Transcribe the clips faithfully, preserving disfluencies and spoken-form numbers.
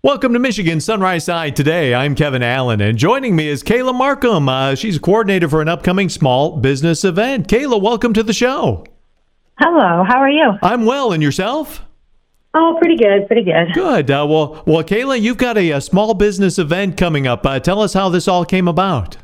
Welcome to Michigan Sunrise Side Today. I'm Kevin Allen, and joining me is Kayla Markham. Uh, she's a coordinator for an upcoming small business event. Kayla, welcome to the show. Hello, how are you? I'm well, and yourself? Oh, pretty good, pretty good. Good. Uh, well, well, Kayla, you've got a, a small business event coming up. Uh, tell us how this all came about.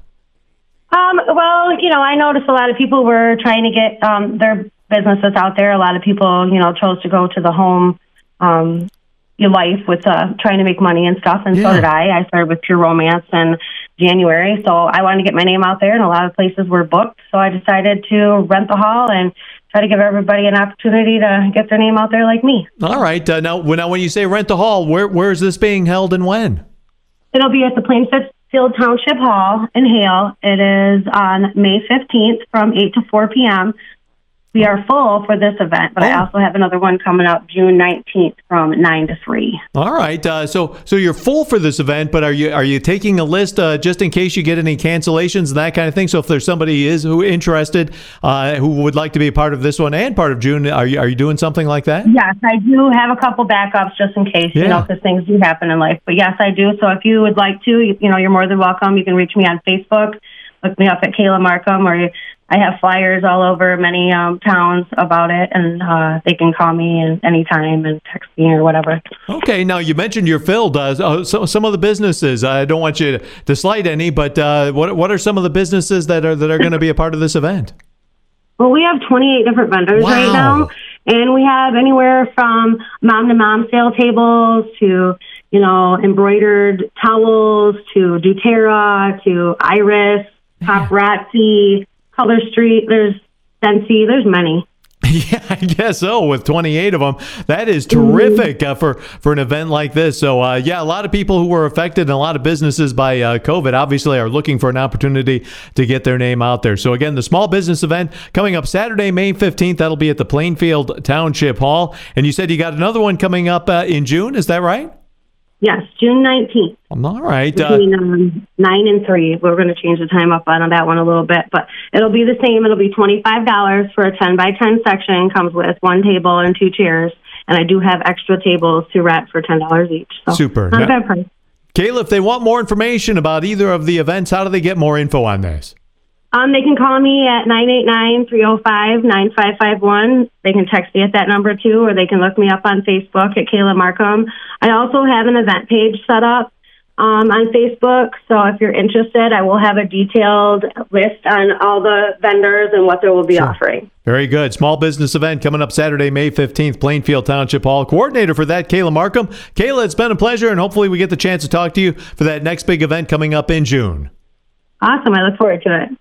Um, well, you know, I noticed a lot of people were trying to get um, their businesses out there. A lot of people, you know, chose to go to the home um, your life with uh, trying to make money and stuff, and Yeah. so did I. I started with Pure Romance in January, so I wanted to get my name out there, and a lot of places were booked, so I decided to rent the hall and try to give everybody an opportunity to get their name out there like me. All right. Uh, now, when, now, when you say rent the hall, where where is this being held and when? It'll be at the Plainfield Township Hall in Hale. It is on May fifteenth from eight to four p.m. We are full for this event, but Oh. I also have another one coming up June nineteenth from nine to three. All right. Uh, so so you're full for this event, but are you are you taking a list uh, just in case you get any cancellations and that kind of thing? So if there's somebody is who interested uh, who would like to be a part of this one and part of June, are you are you doing something like that? Yes, I do have a couple backups just in case, Yeah. you know, because things do happen in life. But yes, I do. So if you would like to, you, you know, you're more than welcome. You can reach me on Facebook. Look me up at Kayla Markham, or I have flyers all over many um, towns about it, and uh, they can call me and anytime and text me or whatever. Okay. Now you mentioned you're filled. Uh, so, so some of the businesses. I don't want you to, to slight any, but uh, what what are some of the businesses that are that are going to be a part of this event? Well, we have twenty-eight different vendors Wow. right now, and we have anywhere from mom-to-mom sale tables to, you know, embroidered towels to doTERRA to Iris, Paparazzi, Color Street. There's Scentsy. There's many. Yeah, I guess so. With twenty-eight of them, that is terrific uh, for for an event like this. So, uh, yeah, a lot of people who were affected and a lot of businesses by uh, COVID obviously are looking for an opportunity to get their name out there. So, again, the small business event coming up Saturday, May fifteenth. That'll be at the Plainfield Township Hall. And you said you got another one coming up uh, in June. Is that right? Yes, June nineteenth. All right. Uh, Between um, nine and three. We're going to change the time up on that one a little bit, but it'll be the same. It'll be twenty-five dollars for a ten by ten section. Comes with one table and two chairs, and I do have extra tables to rent for ten dollars each. So Super. Not a Now- bad price. Kayla, if they want more information about either of the events, how do they get more info on this? Um, they can call me at nine eight nine, three oh five, nine five five one. They can text me at that number, too, or they can look me up on Facebook at Kayla Markham. I also have an event page set up um, on Facebook, so if you're interested, I will have a detailed list on all the vendors and what they will be offering. Very good. Small business event coming up Saturday, May fifteenth, Plainfield Township Hall. Coordinator for that, Kayla Markham. Kayla, it's been a pleasure, and hopefully we get the chance to talk to you for that next big event coming up in June. Awesome. I look forward to it.